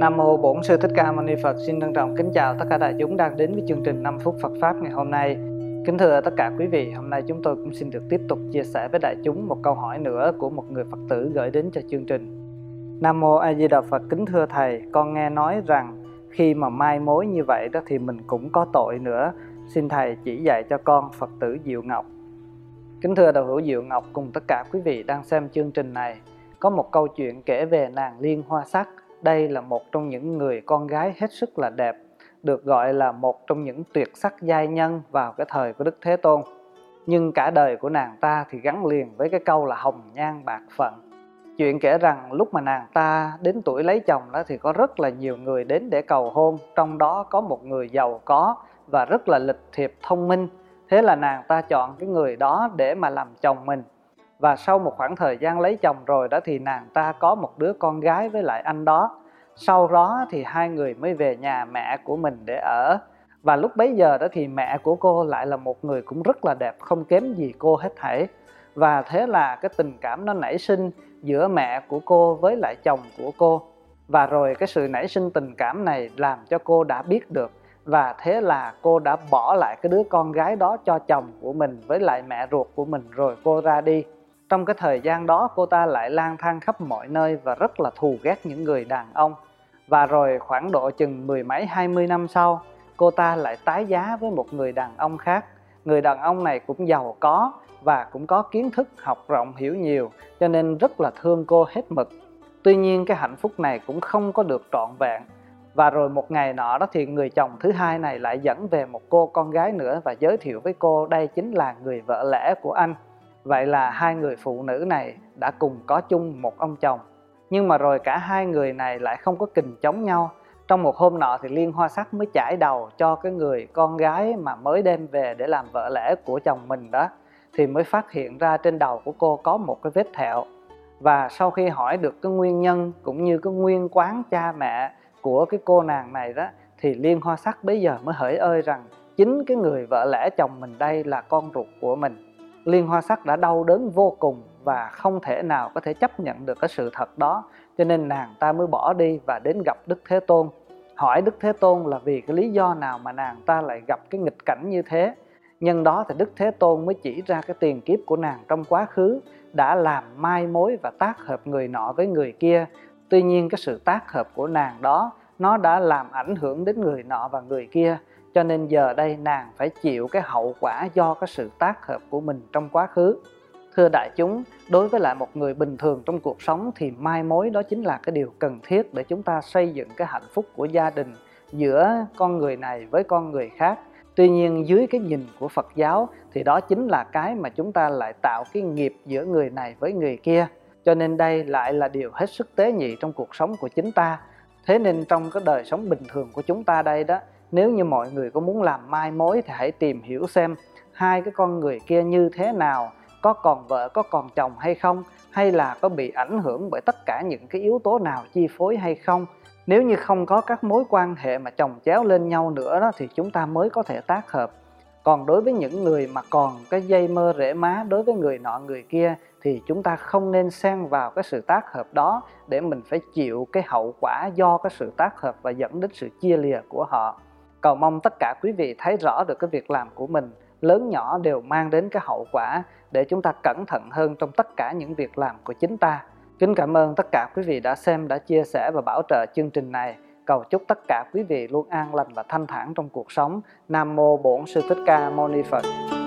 Nam mô Bổn Sư Thích Ca Mâu Ni Phật. Xin trân trọng kính chào tất cả đại chúng đang đến với chương trình 5 phút Phật pháp ngày hôm nay. Kính thưa tất cả quý vị, hôm nay chúng tôi cũng xin được tiếp tục chia sẻ với đại chúng một câu hỏi nữa của một người Phật tử gửi đến cho chương trình. Nam mô A Di Đà Phật. Kính thưa thầy, con nghe nói rằng khi mà mai mối như vậy đó thì mình cũng có tội nữa. Xin thầy chỉ dạy cho con. Phật tử Diệu Ngọc. Kính thưa đạo hữu Diệu Ngọc cùng tất cả quý vị đang xem chương trình này, có một câu chuyện kể về nàng Liên Hoa Sắc. Đây là một trong những người con gái hết sức là đẹp, được gọi là một trong những tuyệt sắc giai nhân vào cái thời của Đức Thế Tôn. Nhưng cả đời của nàng ta thì gắn liền với cái câu là hồng nhan bạc phận. Chuyện kể rằng lúc mà nàng ta đến tuổi lấy chồng đó thì có rất là nhiều người đến để cầu hôn, trong đó có một người giàu có và rất là lịch thiệp thông minh. Thế là nàng ta chọn cái người đó để mà làm chồng mình. Và sau một khoảng thời gian lấy chồng rồi đó thì nàng ta có một đứa con gái với lại anh đó. Sau đó thì hai người mới về nhà mẹ của mình để ở. Và lúc bấy giờ đó thì mẹ của cô lại là một người cũng rất là đẹp, không kém gì cô hết thảy. Và thế là cái tình cảm nó nảy sinh giữa mẹ của cô với lại chồng của cô. Và rồi cái sự nảy sinh tình cảm này làm cho cô đã biết được. Và thế là cô đã bỏ lại cái đứa con gái đó cho chồng của mình với lại mẹ ruột của mình, rồi cô ra đi. Trong cái thời gian đó cô ta lại lang thang khắp mọi nơi và rất là thù ghét những người đàn ông. Và rồi khoảng độ chừng 10 mấy 20 năm sau, cô ta lại tái giá với một người đàn ông khác. Người đàn ông này cũng giàu có và cũng có kiến thức, học rộng hiểu nhiều, cho nên rất là thương cô hết mực. Tuy nhiên cái hạnh phúc này cũng không có được trọn vẹn. Và rồi một ngày nọ đó thì người chồng thứ hai này lại dẫn về một cô con gái nữa và giới thiệu với cô đây chính là người vợ lẽ của anh. Vậy là hai người phụ nữ này đã cùng có chung một ông chồng. Nhưng mà rồi cả hai người này lại không có kình chống nhau. Trong một hôm nọ thì Liên Hoa Sắc mới chải đầu cho cái người con gái mà mới đem về để làm vợ lẽ của chồng mình đó. Thì mới phát hiện ra trên đầu của cô có một cái vết thẹo. Và sau khi hỏi được cái nguyên nhân cũng như cái nguyên quán cha mẹ của cái cô nàng này đó, thì Liên Hoa Sắc bây giờ mới hỡi ơi rằng chính cái người vợ lẽ chồng mình đây là con ruột của mình. Liên Hoa Sắc đã đau đớn vô cùng và không thể nào có thể chấp nhận được cái sự thật đó. Cho nên nàng ta mới bỏ đi và đến gặp Đức Thế Tôn. Hỏi Đức Thế Tôn là vì cái lý do nào mà nàng ta lại gặp cái nghịch cảnh như thế. Nhân đó thì Đức Thế Tôn mới chỉ ra cái tiền kiếp của nàng trong quá khứ đã làm mai mối và tác hợp người nọ với người kia. Tuy nhiên cái sự tác hợp của nàng đó nó đã làm ảnh hưởng đến người nọ và người kia. Cho nên giờ đây nàng phải chịu cái hậu quả do cái sự tác hợp của mình trong quá khứ. Thưa đại chúng, đối với lại một người bình thường trong cuộc sống thì mai mối đó chính là cái điều cần thiết để chúng ta xây dựng cái hạnh phúc của gia đình giữa con người này với con người khác. Tuy nhiên dưới cái nhìn của Phật giáo thì đó chính là cái mà chúng ta lại tạo cái nghiệp giữa người này với người kia. Cho nên đây lại là điều hết sức tế nhị trong cuộc sống của chính ta. Thế nên trong cái đời sống bình thường của chúng ta đây đó, nếu như mọi người có muốn làm mai mối thì hãy tìm hiểu xem hai cái con người kia như thế nào, có còn vợ có còn chồng hay không, hay là có bị ảnh hưởng bởi tất cả những cái yếu tố nào chi phối hay không. Nếu như không có các mối quan hệ mà chồng chéo lên nhau nữa đó thì chúng ta mới có thể tác hợp. Còn đối với những người mà còn cái dây mơ rễ má đối với người nọ người kia thì chúng ta không nên xen vào cái sự tác hợp đó để mình phải chịu cái hậu quả do cái sự tác hợp và dẫn đến sự chia lìa của họ. Cầu mong tất cả quý vị thấy rõ được cái việc làm của mình lớn nhỏ đều mang đến cái hậu quả để chúng ta cẩn thận hơn trong tất cả những việc làm của chính ta. Kính cảm ơn tất cả quý vị đã xem, đã chia sẻ và bảo trợ chương trình này. Cầu chúc tất cả quý vị luôn an lành và thanh thản trong cuộc sống. Nam mô Bổn Sư Thích Ca Mâu Ni Phật.